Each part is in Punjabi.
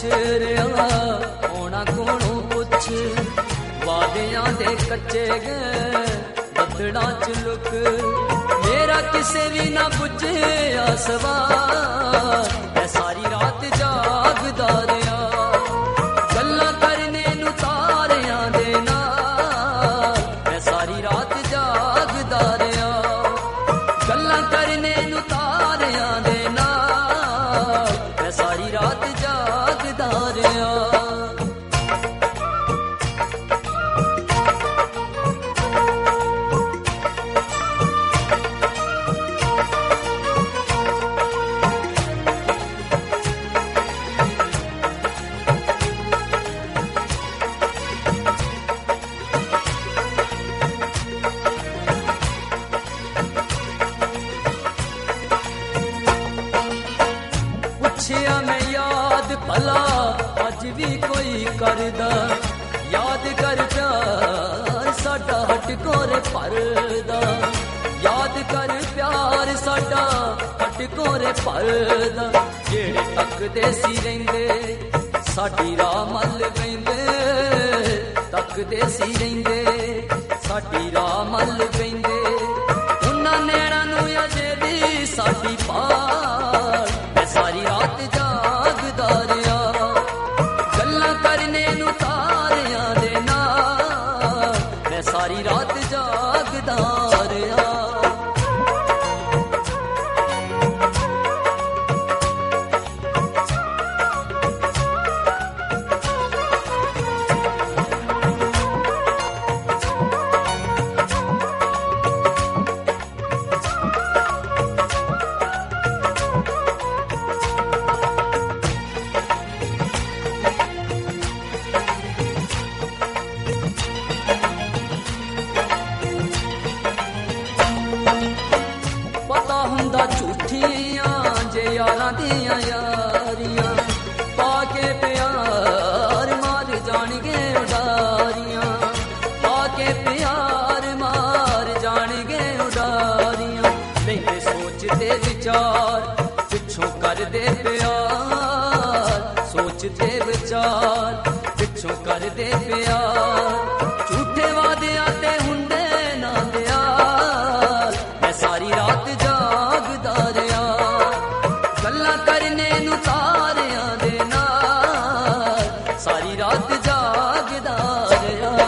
ਪੁੱਛ ਰਿਹਾ ਹੋਣਾ ਕੋਲੋਂ ਪੁੱਛ ਵਾਦਿਆਂ ਦੇ ਕੱਚੇ ਗਏ ਬੱਦਲਾਂ ਚ ਲੁਕ ਮੇਰਾ ਕਿਸੇ ਵੀ ਨਾ ਪੁੱਛਿਆ ਸਵਾਲ ਮੈਂ ਸਾਰੀ ਰਾਤ ਜਾਗਦਾ ਰਿਹਾ ਗੱਲਾਂ ਕਰਨੇ ਨੂੰ ਤਾਰਿਆਂ ਦੇ ਨਾਲ ਮੈਂ ਸਾਰੀ ਰਾਤ ਜਾਗਦਾ ਰਿਹਾ ਗੱਲਾਂ ਕਰਨੇ ਨੂੰ ਤਾਰਿਆਂ ਦੇ ਨਾਲ ਮੈਂ ਸਾਰੀ ਰਾਤ ਜਾਗਦਾ ਰਿਹਾ ਪੁੱਛਿਆ ਮੈਂ ਯਾਦ ਭਲਾ ਅੱਜ ਵੀ ਕੋਈ ਕਰਦਾ ਯਾਦ ਕਰ ਪਿਆਰ ਸਾਡਾ ਹਟਕੋਰੇ ਭਰਦਾ ਯਾਦ ਕਰ ਪਿਆਰ ਸਾਡਾ ਹਟਕੋਰੇ ਭਰਦਾ ਜਿਹੜੇ ਤੱਕਦੇ ਸੀ ਰਹਿੰਦੇ ਸਾਡੀ ਰਾਹ ਮੱਲ ਪੈਂਦੇ ਤੱਕਦੇ ਸੀ ਰਹਿੰਦੇ ਸਾਡੀ ਰਾਹ ਮੱਲ ਪੈਂਦੇ ਉਹਨਾਂ ਨੈਣਾਂ ਨੂੰ ਅਜੇ ਵੀ ਸਾਡੀ ਪਾਲ ਮੈਂ ਸਾਰੀ ਰਾਤ ਜਾਗਦਾ ਰਿਹਾ ਗੱਲਾਂ ਕਰਨੇ ਨੂੰ ਤਾਰਿਆਂ ਦੇ ਨਾਲ ਮੈਂ ਸਾਰੀ ਰਾਤ ਜਾਗਦਾ ਰਿਹਾ ਪਤਾ ਹੁੰਦਾ ਝੂਠੀਆਂ ਜੇ ਯਾਰਾਂ ਦੀਆਂ ਯਾਰੀਆਂ ਪਾ ਕੇ ਪਿਆਰ ਮਾਰ ਜਾਣਗੇ ਉਡਾਰੀਆਂ ਪਾ ਕੇ ਪਿਆਰ ਮਾਰ ਜਾਣਗੇ ਉਡਾਰੀਆਂ ਲੈਂਦੇ ਸੋਚਦੇ ਵਿਚਾਰ ਪਿੱਛੋਂ ਕਰਦੇ ਪਿਆਰ ਸੋਚਦੇ ਵਿਚਾਰ ਪਿੱਛੋਂ ਕਰਦੇ ਪਿਆਰ ਝੂਠੇ ਵਾਦਿਆਂ ਤੇ ਹੁੰਦੇ ਨਾ ਪਿਆਰ ਮੈਂ ਸਾਰੀ ਰਾਤ ਜਾਗਦਾ ਰਿਹਾ ਗੱਲਾਂ ਕਰਨੇ ਨੂੰ ਤਾਰਿਆਂ ਦੇ ਨਾਲ ਸਾਰੀ ਰਾਤ ਜਾਗਦਾ ਰਿਹਾ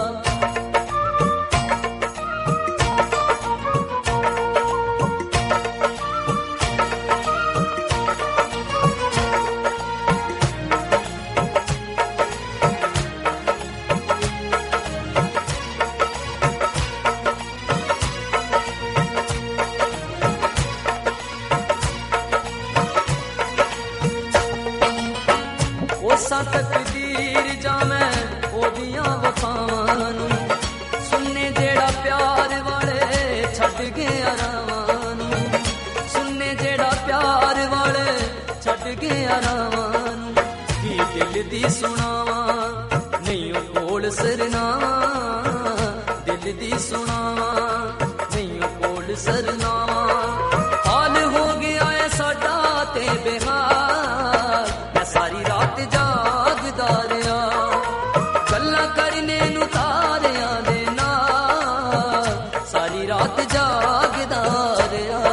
ਉਸਾਂ ਤਕਦੀਰ ਜਾਵੇਂ ਉਹਦੀਆਂ ਵਫਾਵਾਂ ਨੂੰ ਸੁਣਨੇ ਜਿਹੜਾ ਪਿਆਰ ਵਾਲੇ ਛੱਡ ਗਿਆ ਰਾਵਾਂ ਨੂੰ ਸੁਣਨੇ ਜਿਹੜਾ ਪਿਆਰ ਵਾਲੇ ਛੱਡ ਗਿਆ ਰਾਵਾਂ ਨੂੰ ਕੀ ਦਿਲ ਦੀ ਸੁਣਾਵਾਂ ਨਹੀਂ ਉਹ ਕੋਲ ਸਰਨਾਵਾਂ ਦਿਲ ਦੀ ਸੁਣਾਵਾਂ ਨਹੀਂ ਉਹ ਕੋਲ ਸਰਨਾਵਾਂ ਹਾਲ ਹੋ ਗਿਆ ਏ ਸਾਡਾ ਤੇ ਬਿਹਾਰ ਮੈਂ ਸਾਰੀ ਰਾਤ ਜਾਗਦਾ ਰਿਹਾ ਗੱਲਾਂ ਕਰਨੇ ਨੂੰ ਤਾਰਿਆਂ ਦੇ ਨਾਲ ਸਾਰੀ ਰਾਤ ਜਾਗਦਾ ਰਿਹਾ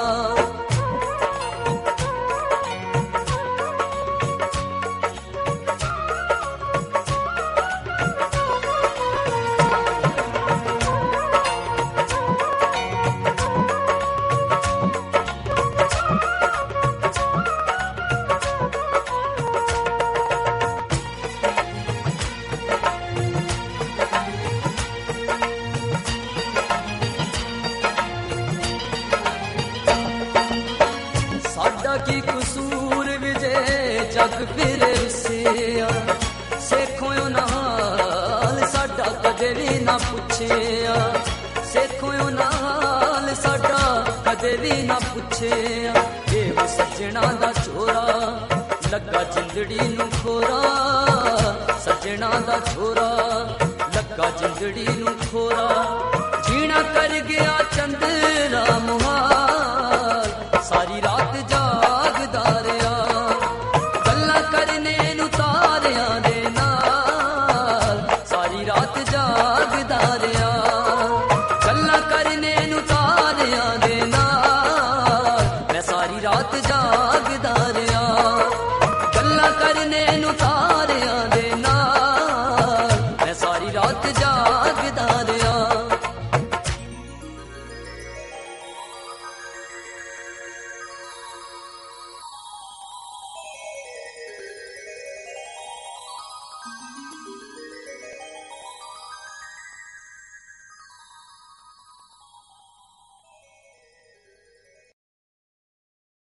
ਕੀ ਕਸੂਰ ਵਿਜੇ ਜਗ ਫਿਰ ਰੁੱਸਿਆ ਸੇਖੋਂ ਨਾਲ ਸਾਡਾ ਕਦੇ ਵੀ ਨਾ ਪੁੱਛਿਆ ਸੇਖੋਂ ਨਾਲ ਸਾਡਾ ਕਦੇ ਵੀ ਨਾ ਪੁੱਛਿਆ ਇਹ ਸੱਜਣਾ ਦਾ ਛੋਰਾ ਲੱਗਾ ਜਿੰਦੜੀ ਨੂੰ ਖੋਰਾ ਸੱਜਣਾ ਦਾ ਛੋਰਾ ਲੱਗਾ ਜਿੰਦੜੀ ਨੂੰ ਖੋਰਾ ਜੀਣਾ ਕਰ ਗਿਆ